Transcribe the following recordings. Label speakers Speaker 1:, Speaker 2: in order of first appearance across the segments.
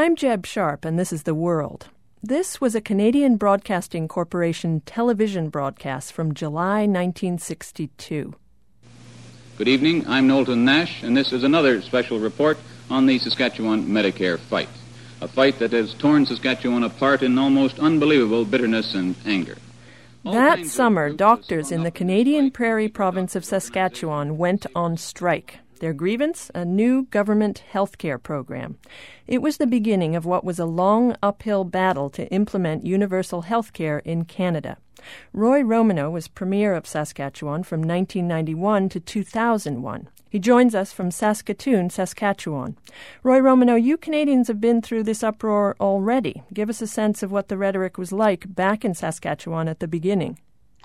Speaker 1: I'm Jeb Sharp, and this is The World. This was a Canadian Broadcasting Corporation television broadcast from July 1962.
Speaker 2: Good evening, I'm Knowlton Nash, and this is another special report on the Saskatchewan Medicare fight. A fight that has torn Saskatchewan apart in almost unbelievable bitterness and anger.
Speaker 1: That summer, doctors in the Canadian Prairie province of Saskatchewan went on strike. Their grievance, a new government health care program. It was the beginning of what was a long uphill battle to implement universal health care in Canada. Roy Romanow was Premier of Saskatchewan from 1991 to 2001. He joins us from Saskatoon, Saskatchewan. Roy Romanow, you Canadians have been through this uproar already. Give us a sense of what the rhetoric was like back in Saskatchewan at the beginning.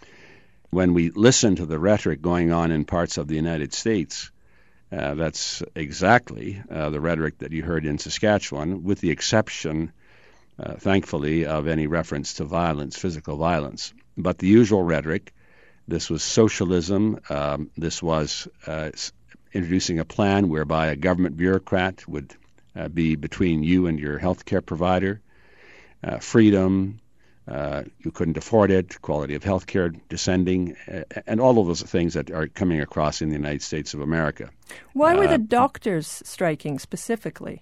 Speaker 3: When we listen to the rhetoric going on in parts of the United States, that's exactly the rhetoric that you heard in Saskatchewan, with the exception, thankfully, of any reference to violence, physical violence. But the usual rhetoric, this was socialism, this was introducing a plan whereby a government bureaucrat would be between you and your health care provider, freedom, you couldn't afford it, quality of health care descending, and all of those things that are coming across in the United States of America.
Speaker 1: Why were the doctors striking specifically?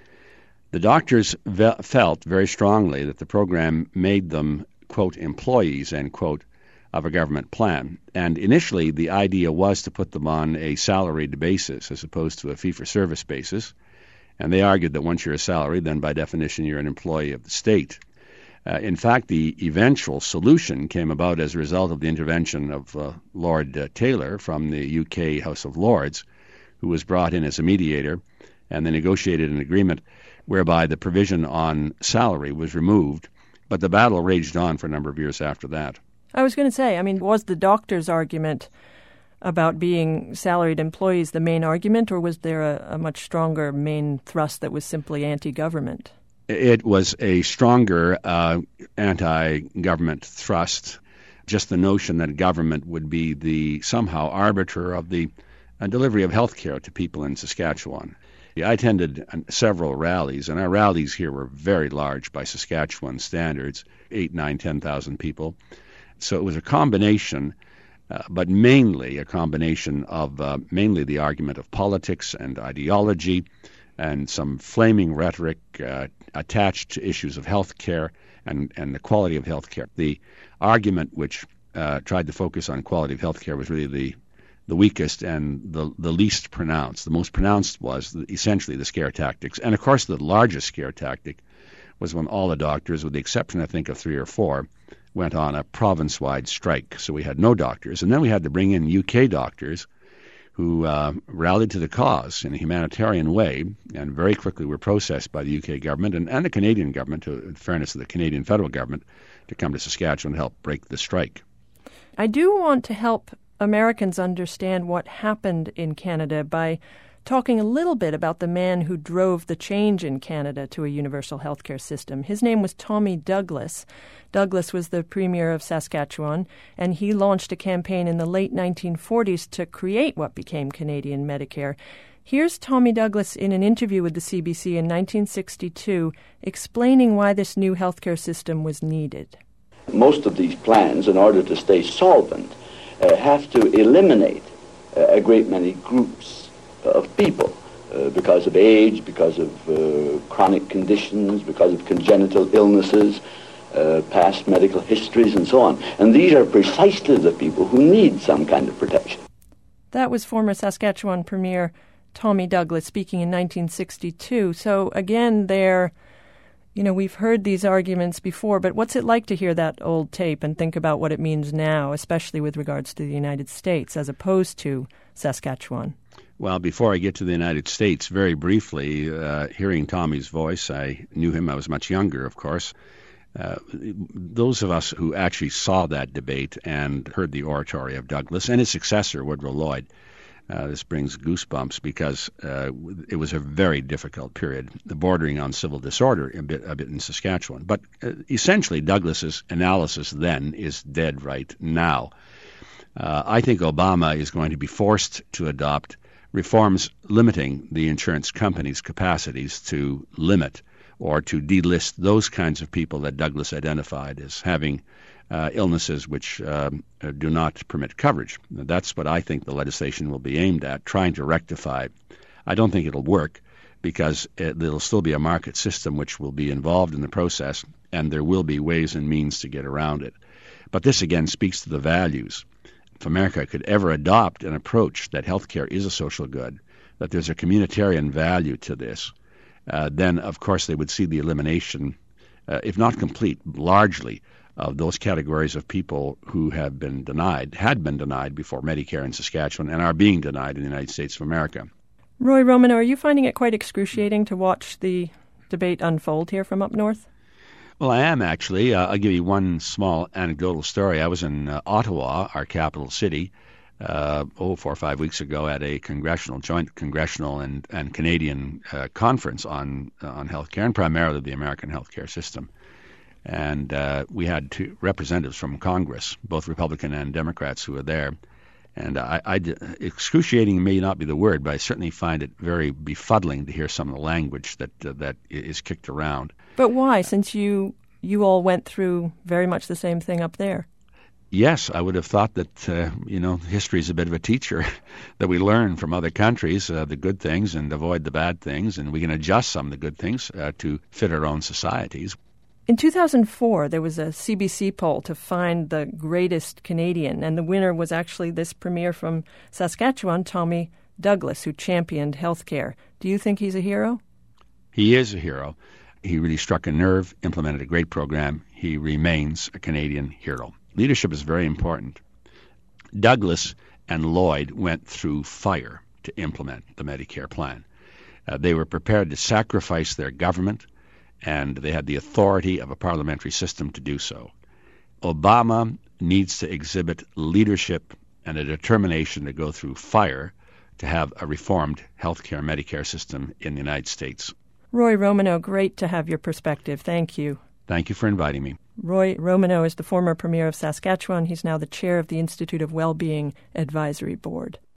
Speaker 3: The doctors felt very strongly that the program made them, quote, employees, end quote, of a government plan. And initially, the idea was to put them on a salaried basis as opposed to a fee-for-service basis. And they argued that once you're a salary, then by definition you're an employee of the state. In fact, the eventual solution came about as a result of the intervention of Lord Taylor from the UK House of Lords, who was brought in as a mediator, and they negotiated an agreement whereby the provision on salary was removed, but the battle raged on for a number of years after that.
Speaker 1: I was going to say, was the doctor's argument about being salaried employees the main argument, or was there a much stronger main thrust that was simply anti-government?
Speaker 3: It was a stronger anti-government thrust, just the notion that government would be the somehow arbiter of the delivery of health care to people in Saskatchewan. I attended several rallies, and our rallies here were very large by Saskatchewan standards, 8, 9, 10,000 people. So it was a combination, but mainly a combination of mainly the argument of politics and ideology and some flaming rhetoric attached to issues of health care and the quality of health care. The argument which tried to focus on quality of health care was really the weakest and the least pronounced. The most pronounced was essentially the scare tactics. And, of course, the largest scare tactic was when all the doctors, with the exception, I think, of 3 or 4, went on a province-wide strike. So we had no doctors. And then we had to bring in UK doctors who rallied to the cause in a humanitarian way and very quickly were processed by the UK government and the Canadian government, to, in fairness to the Canadian federal government, to come to Saskatchewan to help break the strike.
Speaker 1: I do want to help Americans understand what happened in Canada by talking a little bit about the man who drove the change in Canada to a universal healthcare system. His name was Tommy Douglas. Douglas was the Premier of Saskatchewan, and he launched a campaign in the late 1940s to create what became Canadian Medicare. Here's Tommy Douglas in an interview with the CBC in 1962 explaining why this new healthcare system was needed.
Speaker 4: Most of these plans, in order to stay solvent, have to eliminate a great many groups of people because of age, because of chronic conditions, because of congenital illnesses, past medical histories, and so on. And these are precisely the people who need some kind of protection.
Speaker 1: That was former Saskatchewan Premier Tommy Douglas speaking in 1962. So again, we've heard these arguments before, but what's it like to hear that old tape and think about what it means now, especially with regards to the United States as opposed to Saskatchewan?
Speaker 3: Well, before I get to the United States, very briefly, hearing Tommy's voice, I knew him. I was much younger, of course. Those of us who actually saw that debate and heard the oratory of Douglas and his successor, Woodrow Lloyd, this brings goosebumps because it was a very difficult period, bordering on civil disorder a bit in Saskatchewan. But essentially, Douglas's analysis then is dead right now. I think Obama is going to be forced to adopt reforms limiting the insurance companies' capacities to limit or to delist those kinds of people that Douglas identified as having illnesses which do not permit coverage. That's what I think the legislation will be aimed at, trying to rectify. I don't think it'll work because there'll still be a market system which will be involved in the process, and there will be ways and means to get around it. But this again speaks to the values. If America could ever adopt an approach that healthcare is a social good, that there's a communitarian value to this, then of course they would see the elimination, if not complete, largely, of those categories of people who had been denied before Medicare in Saskatchewan and are being denied in the United States of America.
Speaker 1: Roy Romano, are you finding it quite excruciating to watch the debate unfold here from up north?
Speaker 3: Well, I am actually. I'll give you one small anecdotal story. I was in Ottawa, our capital city, 4 or 5 weeks ago at a joint congressional and Canadian conference on healthcare, and primarily the American healthcare system. And we had two representatives from Congress, both Republican and Democrats, who were there. And excruciating may not be the word, but I certainly find it very befuddling to hear some of the language that is kicked around.
Speaker 1: But why, since you all went through very much the same thing up there?
Speaker 3: Yes, I would have thought that, history is a bit of a teacher, that we learn from other countries the good things and avoid the bad things, and we can adjust some of the good things to fit our own societies.
Speaker 1: In 2004, there was a CBC poll to find the greatest Canadian, and the winner was actually this premier from Saskatchewan, Tommy Douglas, who championed healthcare. Do you think he's a hero?
Speaker 3: He is a hero. He really struck a nerve, implemented a great program. He remains a Canadian hero. Leadership is very important. Douglas and Lloyd went through fire to implement the Medicare plan. They were prepared to sacrifice their government, and they had the authority of a parliamentary system to do so. Obama needs to exhibit leadership and a determination to go through fire to have a reformed healthcare Medicare system in the United States.
Speaker 1: Roy Romano, great to have your perspective. Thank you.
Speaker 3: Thank you for inviting me.
Speaker 1: Roy Romano is the former premier of Saskatchewan. He's now the chair of the Institute of Wellbeing Advisory Board.